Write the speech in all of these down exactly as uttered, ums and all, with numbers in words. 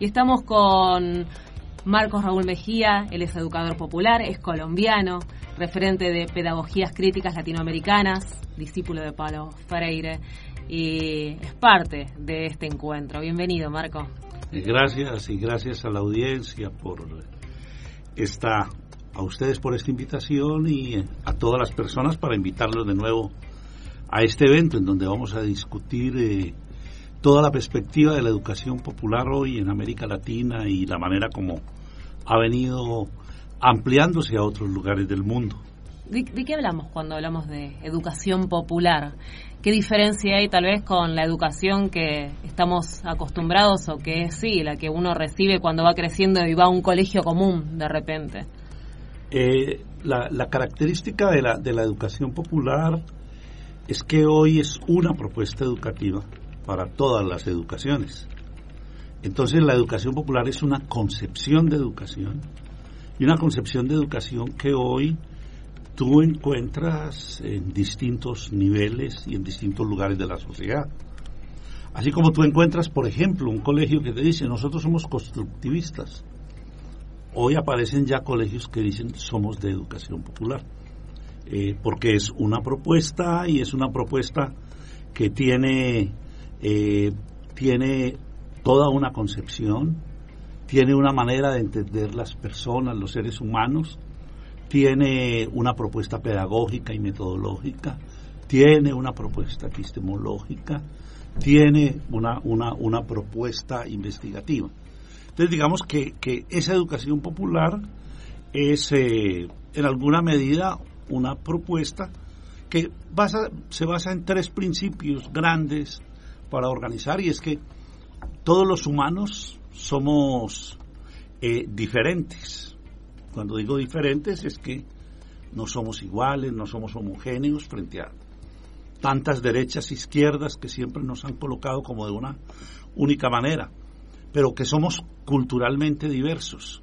Y estamos con Marcos Raúl Mejía. Él es educador popular, es colombiano, referente de pedagogías críticas latinoamericanas, discípulo de Paulo Freire, y es parte de este encuentro. Bienvenido, Marco. Gracias, y gracias a la audiencia por esta, a ustedes por esta invitación, y a todas las personas para invitarlos de nuevo a este evento en donde vamos a discutir eh, toda la perspectiva de la educación popular hoy en América Latina y la manera como ha venido ampliándose a otros lugares del mundo. ¿De, de qué hablamos cuando hablamos de educación popular? ¿Qué diferencia hay tal vez con la educación que estamos acostumbrados o que es, sí, la que uno recibe cuando va creciendo y va a un colegio común de repente? Eh, la, la característica de la, de la educación popular es que hoy es una propuesta educativa para todas las educaciones. Entonces la educación popular es una concepción de educación, y una concepción de educación que hoy tú encuentras en distintos niveles y en distintos lugares de la sociedad. Así como tú encuentras, por ejemplo, un colegio que te dice, nosotros somos constructivistas. Hoy aparecen ya colegios que dicen, somos de educación popular. Eh, porque es una propuesta, y es una propuesta que tiene, eh, tiene toda una concepción, tiene una manera de entender las personas, los seres humanos, tiene una propuesta pedagógica y metodológica, tiene una propuesta epistemológica, tiene una, una, una propuesta investigativa. Entonces digamos que, que esa educación popular es eh, en alguna medida una propuesta que basa, se basa en tres principios grandes para organizar, y es que todos los humanos somos eh, diferentes. Cuando digo diferentes es que no somos iguales, no somos homogéneos frente a tantas derechas e izquierdas que siempre nos han colocado como de una única manera, pero que somos culturalmente diversos.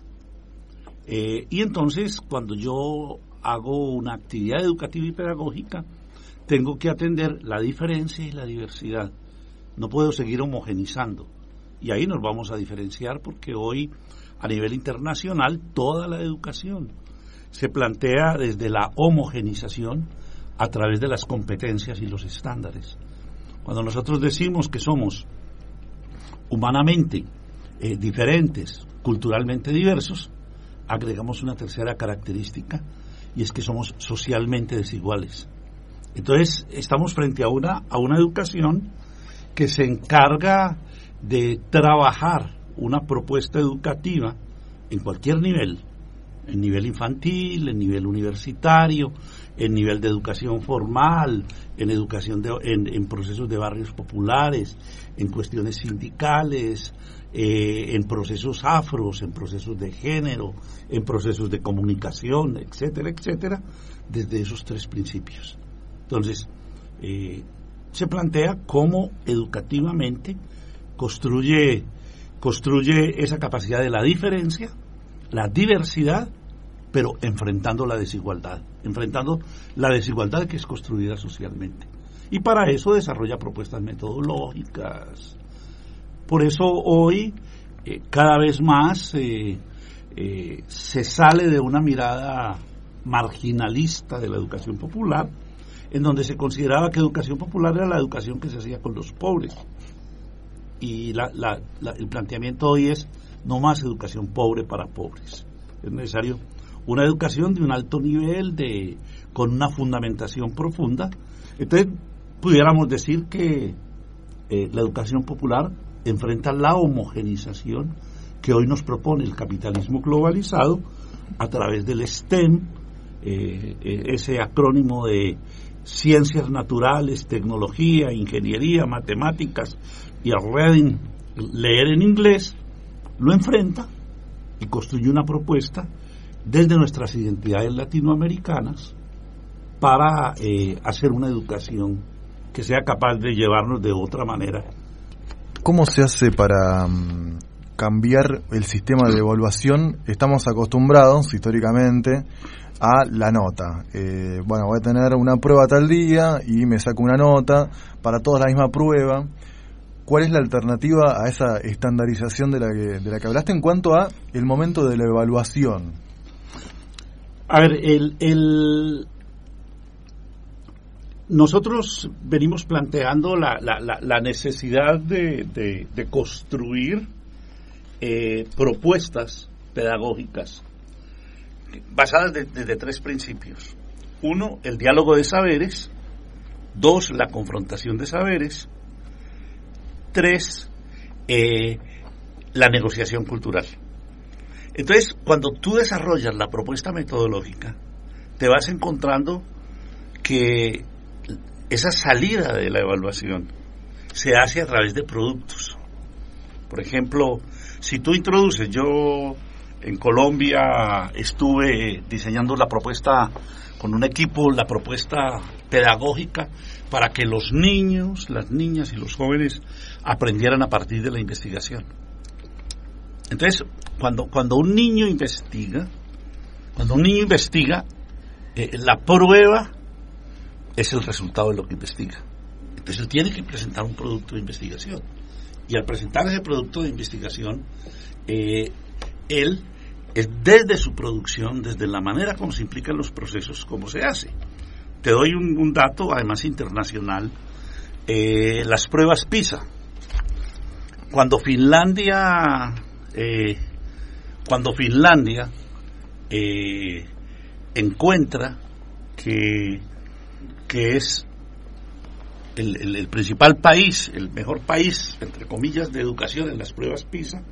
Eh, y entonces cuando yo hago una actividad educativa y pedagógica, tengo que atender la diferencia y la diversidad. No puedo seguir homogenizando. Y ahí nos vamos a diferenciar, porque hoy a nivel internacional toda la educación se plantea desde la homogenización a través de las competencias y los estándares. Cuando nosotros decimos que somos humanamente eh, diferentes, culturalmente diversos, agregamos una tercera característica, y es que somos socialmente desiguales. Entonces estamos frente a una, a una educación que se encarga de trabajar una propuesta educativa en cualquier nivel, en nivel infantil, en nivel universitario, en nivel de educación formal, en educación de, en, en procesos de barrios populares, en cuestiones sindicales, eh, en procesos afros, en procesos de género, en procesos de comunicación, etcétera, etcétera, desde esos tres principios. Entonces, eh, se plantea cómo educativamente construye, construye esa capacidad de la diferencia, la diversidad, pero enfrentando la desigualdad, enfrentando la desigualdad que es construida socialmente. Y para eso desarrolla propuestas metodológicas. Por eso hoy, eh, cada vez más, eh, eh, se sale de una mirada marginalista de la educación popular, en donde se consideraba que educación popular era la educación que se hacía con los pobres. Y la, la, la, el planteamiento hoy es no más educación pobre para pobres. Es necesario una educación de un alto nivel, de con una fundamentación profunda. Entonces pudiéramos decir que eh, la educación popular enfrenta la homogenización que hoy nos propone el capitalismo globalizado a través del STEM, eh, eh, ese acrónimo de ciencias naturales, tecnología, ingeniería, matemáticas y el reading, leer en inglés, lo enfrenta y construye una propuesta desde nuestras identidades latinoamericanas para eh, hacer una educación que sea capaz de llevarnos de otra manera. ¿Cómo se hace para um, cambiar el sistema de evaluación? Estamos acostumbrados históricamente a la nota. Eh, bueno, voy a tener una prueba tal día y me saco una nota, para todos la misma prueba. ¿cuál es la alternativa a esa estandarización de la que, de la que hablaste en cuanto a el momento de la evaluación? A ver, el, el nosotros venimos planteando la, la, la, la necesidad de, de, de construir eh, propuestas pedagógicas basadas desde de, de tres principios. Uno, el diálogo de saberes. Dos, la confrontación de saberes. Tres, eh, la negociación cultural. Entonces, cuando tú desarrollas la propuesta metodológica, te vas encontrando que esa salida de la evaluación se hace a través de productos. Por ejemplo, si tú introduces, yo en Colombia estuve diseñando la propuesta con un equipo, la propuesta pedagógica para que los niños, las niñas y los jóvenes aprendieran a partir de la investigación. Entonces, cuando, cuando un niño investiga, cuando un niño investiga, eh, la prueba es el resultado de lo que investiga. Entonces él tiene que presentar un producto de investigación. Y al presentar ese producto de investigación, eh, él es desde su producción, desde la manera como se implican los procesos, cómo se hace. Te doy un, un dato, además internacional, eh, las pruebas PISA. Cuando Finlandia, eh, cuando Finlandia eh, encuentra que, que es el, el, el principal país, el mejor país, entre comillas, de educación en las pruebas PISA,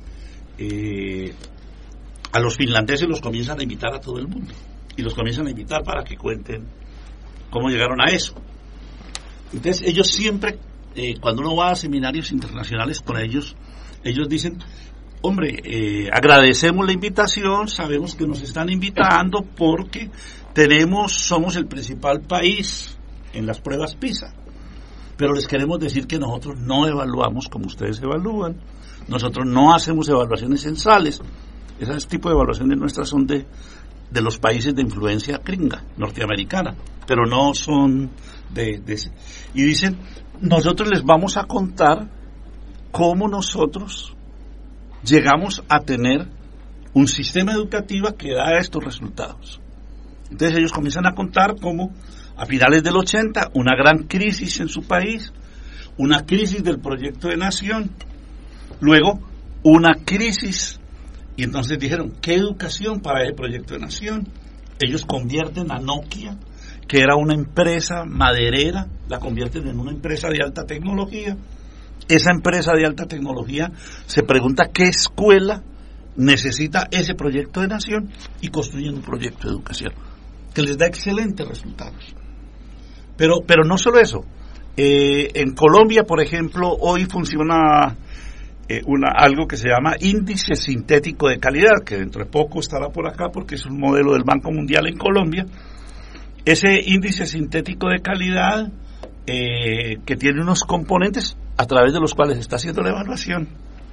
eh, a los finlandeses los comienzan a invitar a todo el mundo y los comienzan a invitar para que cuenten cómo llegaron a eso. Entonces ellos siempre, eh, cuando uno va a seminarios internacionales con ellos, ellos dicen, hombre, eh, agradecemos la invitación, sabemos que nos están invitando porque tenemos, somos el principal país en las pruebas PISA, pero les queremos decir que nosotros no evaluamos como ustedes evalúan, nosotros no hacemos evaluaciones censales. Ese tipo de evaluaciones nuestras son de, de los países de influencia gringa, norteamericana, pero no son de, de... Y dicen, nosotros les vamos a contar cómo nosotros llegamos a tener un sistema educativo que da estos resultados. Entonces ellos comienzan a contar cómo a finales del ochenta, una gran crisis en su país, una crisis del proyecto de nación, luego una crisis. Y entonces dijeron, ¿qué educación para ese proyecto de nación? Ellos convierten a Nokia, que era una empresa maderera, la convierten en una empresa de alta tecnología. Esa empresa de alta tecnología se pregunta qué escuela necesita ese proyecto de nación y construyen un proyecto de educación que les da excelentes resultados. Pero, pero no solo eso. Eh, en Colombia, por ejemplo, hoy funciona... Una, algo que se llama índice sintético de calidad, que dentro de poco estará por acá porque es un modelo del Banco Mundial en Colombia. Ese índice sintético de calidad eh, que tiene unos componentes a través de los cuales se está haciendo la evaluación.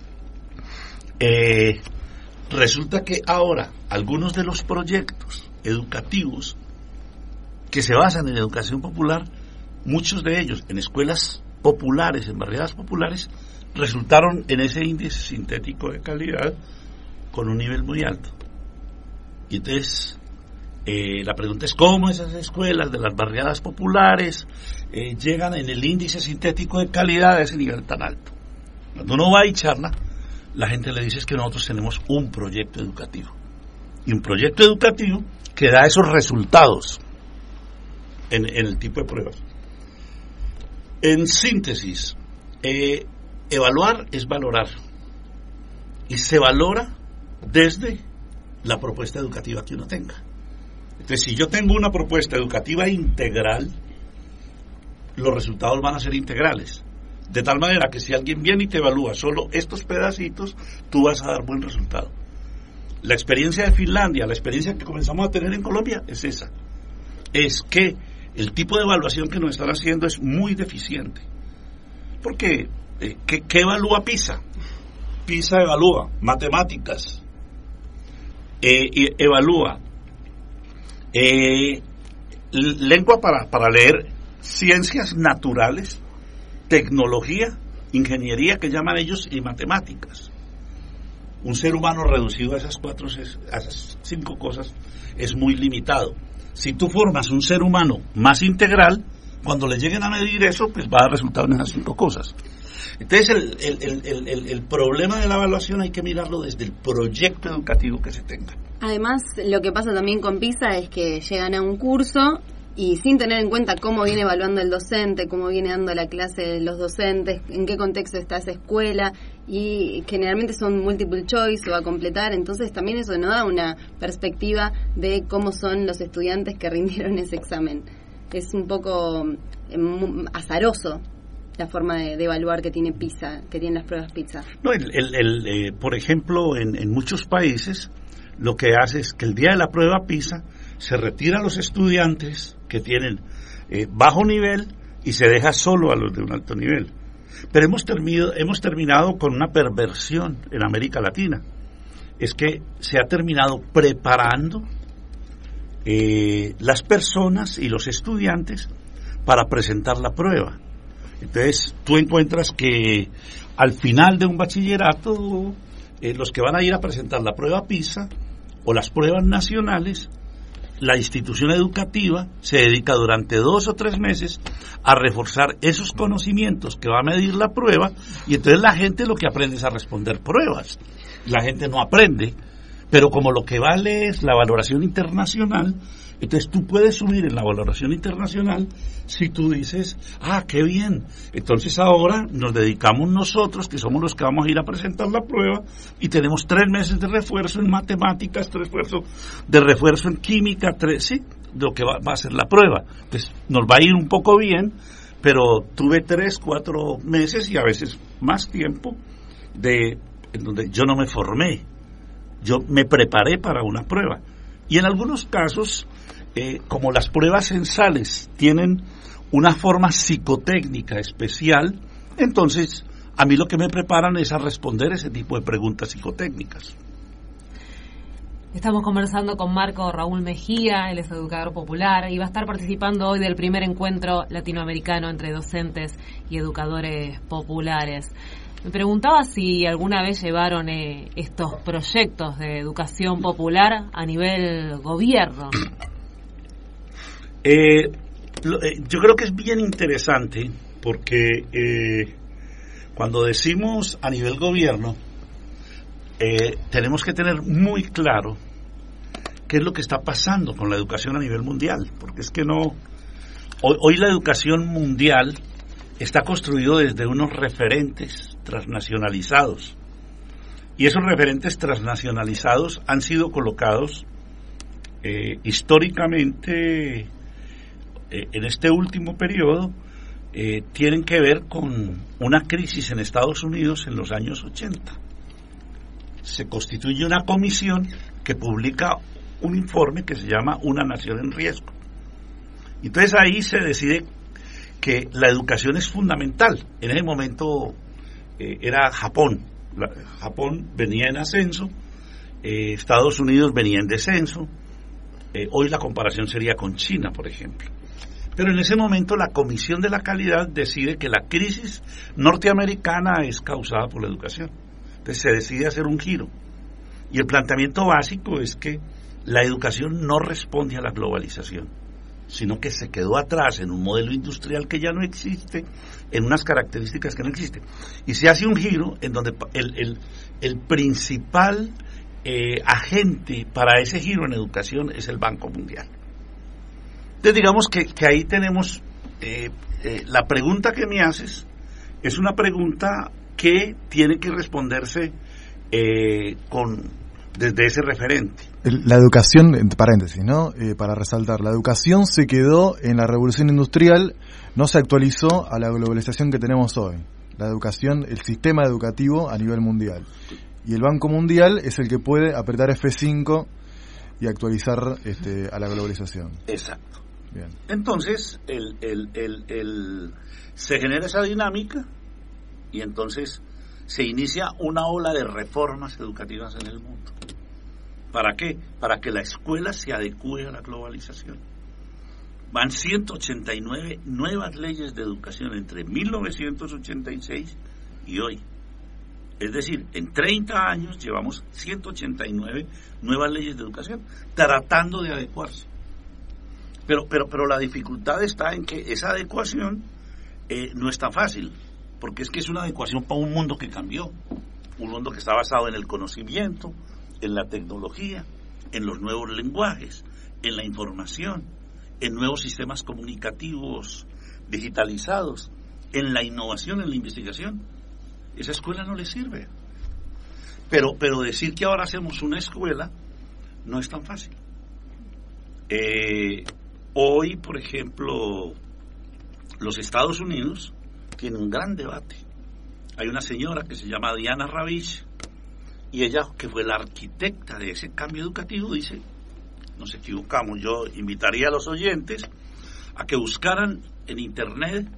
Eh, resulta que ahora algunos de los proyectos educativos que se basan en educación popular, muchos de ellos en escuelas populares, en barriadas populares, resultaron en ese índice sintético de calidad con un nivel muy alto. Y entonces eh, la pregunta es cómo esas escuelas de las barriadas populares eh, llegan en el índice sintético de calidad a ese nivel tan alto. Cuando uno va y charla, la gente le dice es que nosotros tenemos un proyecto educativo y un proyecto educativo que da esos resultados en, en el tipo de pruebas. En síntesis, eh, evaluar es valorar y se valora desde la propuesta educativa que uno tenga. Entonces, si yo tengo una propuesta educativa integral, los resultados van a ser integrales, de tal manera que si alguien viene y te evalúa solo estos pedacitos, tú vas a dar buen resultado. La experiencia de Finlandia, la experiencia que comenzamos a tener en Colombia es esa, es que el tipo de evaluación que nos están haciendo es muy deficiente. Porque eh, ¿qué, ¿qué evalúa PISA? PISA evalúa matemáticas, eh, y evalúa eh, lengua para, para leer, ciencias naturales, tecnología ingeniería, que llaman ellos, y matemáticas. Un ser humano reducido a esas cuatro, a esas cinco cosas es muy limitado. Si tú formas un ser humano más integral, cuando le lleguen a medir eso, pues va a dar resultado en esas cinco cosas. Entonces el, el, el, el, el problema de la evaluación hay que mirarlo desde el proyecto educativo que se tenga. Además, lo que pasa también con PISA es que llegan a un curso y sin tener en cuenta cómo viene evaluando el docente, cómo viene dando la clase los docentes, en qué contexto está esa escuela, y generalmente son multiple choice o a completar, entonces también eso no da una perspectiva de cómo son los estudiantes que rindieron ese examen. Es un poco eh, azaroso la forma de, de evaluar que tiene PISA, que tienen las pruebas PISA. No, el, el, el, eh, por ejemplo, en, en muchos países lo que hace es que el día de la prueba PISA se retira a los estudiantes que tienen eh, bajo nivel y se deja solo a los de un alto nivel. Pero hemos terminado, hemos terminado con una perversión en América Latina. Es que se ha terminado preparando eh, las personas y los estudiantes para presentar la prueba. Entonces tú encuentras que al final de un bachillerato eh, los que van a ir a presentar la prueba PISA o las pruebas nacionales, la institución educativa se dedica durante dos o tres meses a reforzar esos conocimientos que va a medir la prueba, y entonces la gente lo que aprende es a responder pruebas. La gente no aprende, pero como lo que vale es la valoración internacional, entonces tú puedes subir en la valoración internacional si tú dices, ah, qué bien, entonces ahora nos dedicamos nosotros, que somos los que vamos a ir a presentar la prueba, y tenemos tres meses de refuerzo en matemáticas, tres refuerzo de refuerzo en química, tres, sí, lo que va, va a ser la prueba. Pues nos va a ir un poco bien, pero tuve tres, cuatro meses y a veces más tiempo de en donde yo no me formé, yo me preparé para una prueba. Y en algunos casos, eh, como las pruebas censales tienen una forma psicotécnica especial, entonces a mí lo que me preparan es a responder ese tipo de preguntas psicotécnicas. Estamos conversando con Marco Raúl Mejía, él es educador popular y va a estar participando hoy del primer encuentro latinoamericano entre docentes y educadores populares. Me preguntaba si alguna vez llevaron eh, estos proyectos de educación popular a nivel gobierno. Eh, lo, eh, yo creo que es bien interesante porque eh, cuando decimos a nivel gobierno, eh, tenemos que tener muy claro qué es lo que está pasando con la educación a nivel mundial, porque es que no, hoy, hoy la educación mundial está construido desde unos referentes transnacionalizados, y esos referentes transnacionalizados han sido colocados eh, históricamente eh, en este último periodo, eh, tienen que ver con una crisis en Estados Unidos en los años ochenta. Se constituye una comisión que publica un informe que se llama Una Nación en Riesgo. Entonces ahí se decide que la educación es fundamental. En ese momento eh, era Japón. La, Japón venía en ascenso, eh, Estados Unidos venía en descenso. Eh, hoy la comparación sería con China, por ejemplo. Pero en ese momento la Comisión de la Calidad decide que la crisis norteamericana es causada por la educación. Entonces se decide hacer un giro. Y el planteamiento básico es que la educación no responde a la globalización, sino que se quedó atrás en un modelo industrial que ya no existe, en unas características que no existen. Y se hace un giro en donde el, el, el principal eh, agente para ese giro en educación es el Banco Mundial. Entonces digamos que, que ahí tenemos, eh, eh, la pregunta que me haces es una pregunta que tiene que responderse eh, con desde ese referente. La educación, en paréntesis, ¿no? Eh, para resaltar, la educación se quedó en la revolución industrial, no se actualizó a la globalización que tenemos hoy. La educación, el sistema educativo a nivel mundial. Y el Banco Mundial es el que puede apretar F cinco y actualizar este, a la globalización. Exacto. Bien. Entonces, el, el, el, el, se genera esa dinámica y entonces se inicia una ola de reformas educativas en el mundo. ¿Para qué? Para que la escuela se adecue a la globalización. Van ciento ochenta y nueve nuevas leyes de educación entre mil novecientos ochenta y seis y hoy. Es decir, en treinta años llevamos ciento ochenta y nueve nuevas leyes de educación tratando de adecuarse. Pero, pero, pero la dificultad está en que esa adecuación eh, no es tan fácil, porque es que es una adecuación para un mundo que cambió, un mundo que está basado en el conocimiento, en la tecnología, en los nuevos lenguajes, en la información, en nuevos sistemas comunicativos digitalizados, en la innovación, en la investigación. Esa escuela no le sirve. Pero, pero decir que ahora hacemos una escuela no es tan fácil. Eh, hoy, por ejemplo, los Estados Unidos tienen un gran debate. Hay una señora que se llama Diana Ravitch, y ella, que fue la arquitecta de ese cambio educativo, dice, nos equivocamos. Yo invitaría a los oyentes a que buscaran en internet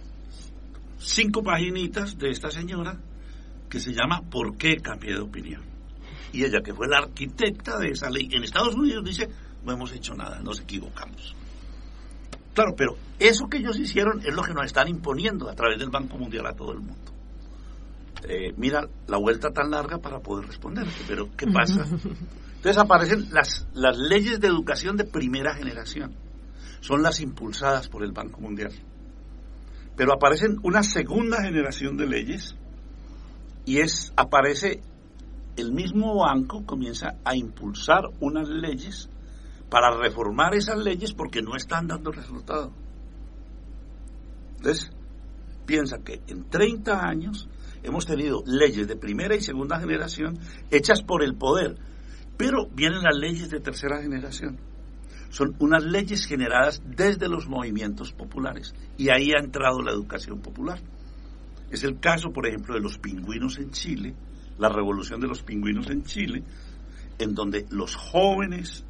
cinco paginitas de esta señora que se llama ¿Por qué cambié de opinión? Y ella, que fue la arquitecta de esa ley en Estados Unidos, dice, no hemos hecho nada, nos equivocamos. Claro, pero eso que ellos hicieron es lo que nos están imponiendo a través del Banco Mundial a todo el mundo. Eh, mira, la vuelta tan larga para poder responderte, pero ¿qué pasa? Entonces aparecen las, las leyes de educación de primera generación, son las impulsadas por el Banco Mundial. Pero aparecen una segunda generación de leyes y es aparece el mismo banco, comienza a impulsar unas leyes para reformar esas leyes porque no están dando resultado. Entonces, piensa que en treinta años hemos tenido leyes de primera y segunda generación hechas por el poder, pero vienen las leyes de tercera generación. Son unas leyes generadas desde los movimientos populares y ahí ha entrado la educación popular. Es el caso, por ejemplo, de los pingüinos en Chile, la revolución de los pingüinos en Chile, en donde los jóvenes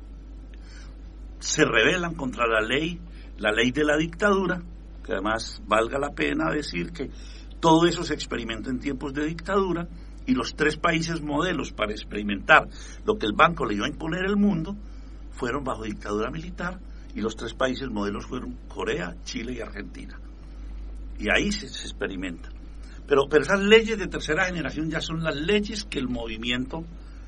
se rebelan contra la ley, la ley de la dictadura, que además valga la pena decir que todo eso se experimenta en tiempos de dictadura, y los tres países modelos para experimentar lo que el banco le iba a imponer al mundo fueron bajo dictadura militar, y los tres países modelos fueron Corea, Chile y Argentina. Y ahí se, se experimenta. Pero, pero esas leyes de tercera generación ya son las leyes que el movimiento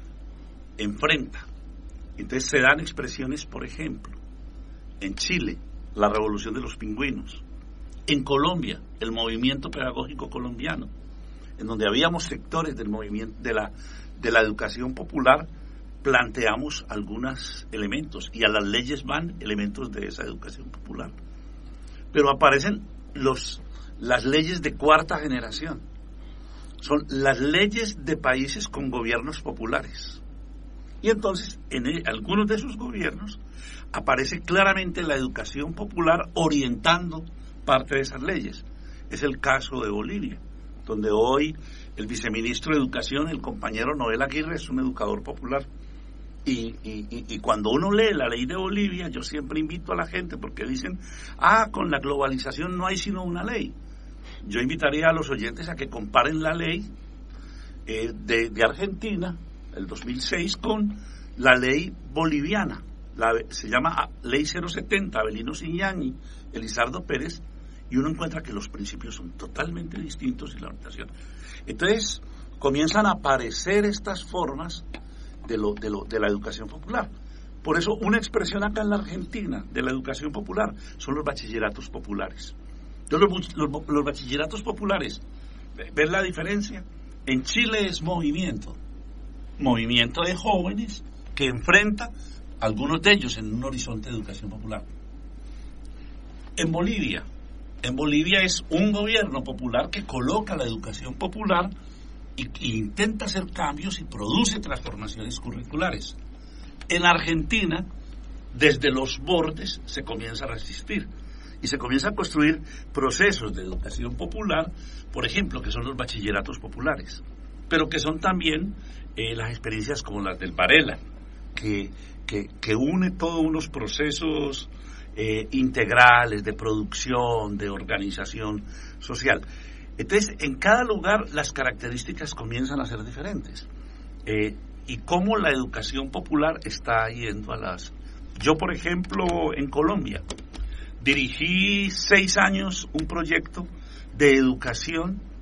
enfrenta. Entonces se dan expresiones, por ejemplo, en Chile, la revolución de los pingüinos; en Colombia, el movimiento pedagógico colombiano, en donde habíamos sectores del movimiento de la, de la educación popular, planteamos algunos elementos, y a las leyes van elementos de esa educación popular. Pero aparecen los, las leyes de cuarta generación, son las leyes de países con gobiernos populares. Y entonces, en el, algunos de esos gobiernos, aparece claramente la educación popular orientando parte de esas leyes. Es el caso de Bolivia, donde hoy el viceministro de Educación, el compañero Noel Aguirre, es un educador popular. Y, y, y cuando uno lee la ley de Bolivia, yo siempre invito a la gente, porque dicen, ah, con la globalización no hay sino una ley. Yo invitaría a los oyentes a que comparen la ley eh, de, de Argentina, el dos mil seis, con la ley boliviana. La, se llama Ley cero setenta, Avelino Ciñani, Elizardo Pérez, y uno encuentra que los principios son totalmente distintos y la orientación. Entonces comienzan a aparecer estas formas de, lo, de, lo, de la educación popular. Por eso una expresión acá en la Argentina de la educación popular son los bachilleratos populares. Entonces los, los, los bachilleratos populares, ¿ven la diferencia? En Chile es movimiento, movimiento de jóvenes que enfrenta algunos de ellos en un horizonte de educación popular. En Bolivia, en Bolivia es un gobierno popular que coloca la educación popular y, y intenta hacer cambios y produce transformaciones curriculares. En Argentina, desde los bordes se comienza a resistir y se comienza a construir procesos de educación popular, por ejemplo, que son los bachilleratos populares, pero que son también eh, las experiencias como las del Varela, que, que, que une todos unos procesos eh, integrales de producción, de organización social. Entonces, en cada lugar las características comienzan a ser diferentes. Eh, y cómo la educación popular está yendo a las... Yo, por ejemplo, en Colombia, dirigí seis años un proyecto de educación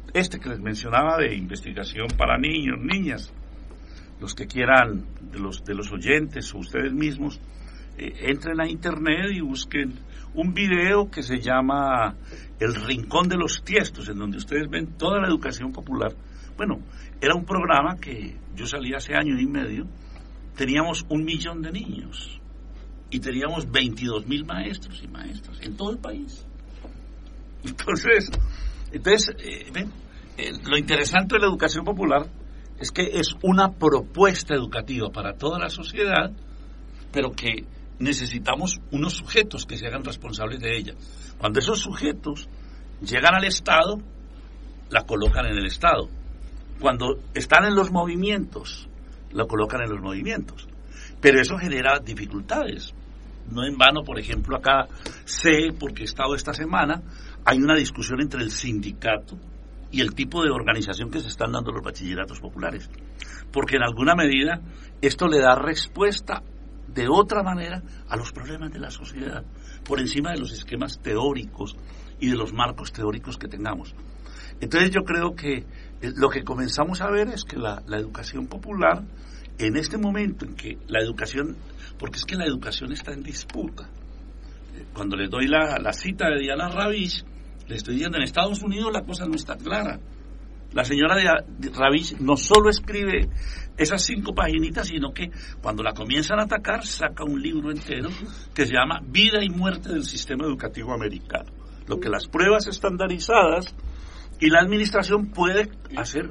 este que les mencionaba de investigación para niños, niñas, los que quieran, de los, de los oyentes o ustedes mismos, eh, entren a internet y busquen un video que se llama El Rincón de los Tiestos, en donde ustedes ven toda la educación popular. Bueno, era un programa que yo salí hace año y medio, teníamos un millón de niños y teníamos veintidós mil maestros y maestras en todo el país. Entonces, entonces eh, ven, eh, lo interesante de la educación popular es que es una propuesta educativa para toda la sociedad, pero que necesitamos unos sujetos que se hagan responsables de ella. Cuando esos sujetos llegan al Estado, la colocan en el Estado. Cuando están en los movimientos, la colocan en los movimientos. Pero eso genera dificultades. No en vano, por ejemplo, acá sé, porque he estado esta semana, hay una discusión entre el sindicato y el tipo de organización que se están dando los bachilleratos populares. Porque en alguna medida esto le da respuesta de otra manera a los problemas de la sociedad, por encima de los esquemas teóricos y de los marcos teóricos que tengamos. Entonces yo creo que lo que comenzamos a ver es que la, la educación popular, en este momento en que la educación, porque es que la educación está en disputa, cuando les doy la, la cita de Diana Ravitch, le estoy diciendo, en Estados Unidos la cosa no está clara. La señora de Ravitch no solo escribe esas cinco paginitas, sino que cuando la comienzan a atacar saca un libro entero que se llama Vida y Muerte del Sistema Educativo Americano, lo que las pruebas estandarizadas y la administración puede hacer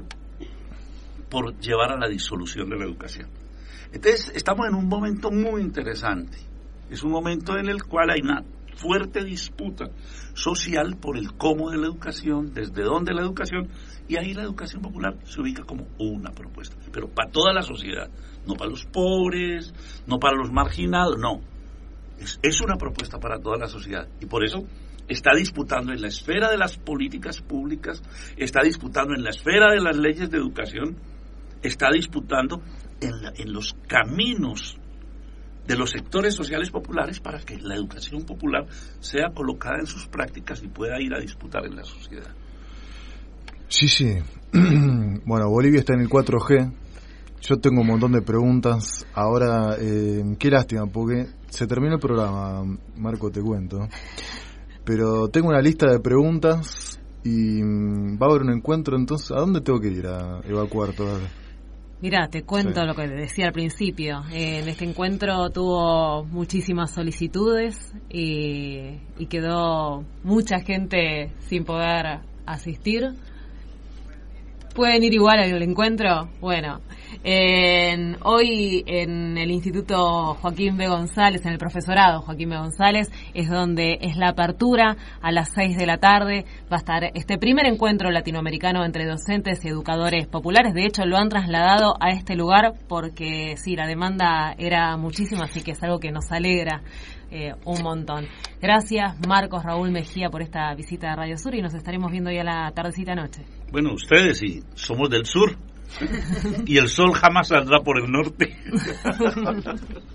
por llevar a la disolución de la educación. Entonces estamos en un momento muy interesante, es un momento en el cual hay una fuerte disputa social por el cómo de la educación, desde dónde la educación, y ahí la educación popular se ubica como una propuesta, pero para toda la sociedad, no para los pobres, no para los marginados, no, es, es una propuesta para toda la sociedad, y por eso está disputando en la esfera de las políticas públicas, está disputando en la esfera de las leyes de educación, está disputando en, la, en los caminos de los sectores sociales populares para que la educación popular sea colocada en sus prácticas y pueda ir a disputar en la sociedad. Sí, sí. Bueno, Bolivia está en el cuatro G. Yo tengo un montón de preguntas. Ahora, eh, qué lástima, porque se terminó el programa, Marco, te cuento. Pero tengo una lista de preguntas y va a haber un encuentro, entonces, ¿a dónde tengo que ir a evacuar todas? Mira, te cuento sí. Lo que decía al principio. Eh, en este encuentro tuvo muchísimas solicitudes y, y quedó mucha gente sin poder asistir. ¿Pueden ir igual al encuentro? Bueno, en, hoy en el Instituto Joaquín B. González, en el profesorado Joaquín B. González, es donde es la apertura a las seis de la tarde. Va a estar este primer encuentro latinoamericano entre docentes y educadores populares. De hecho, lo han trasladado a este lugar porque sí, la demanda era muchísima, así que es algo que nos alegra eh, un montón. Gracias, Marcos Raúl Mejía, por esta visita a Radio Sur y nos estaremos viendo ya la tardecita noche. Bueno, ustedes sí, somos del sur y el sol jamás saldrá por el norte.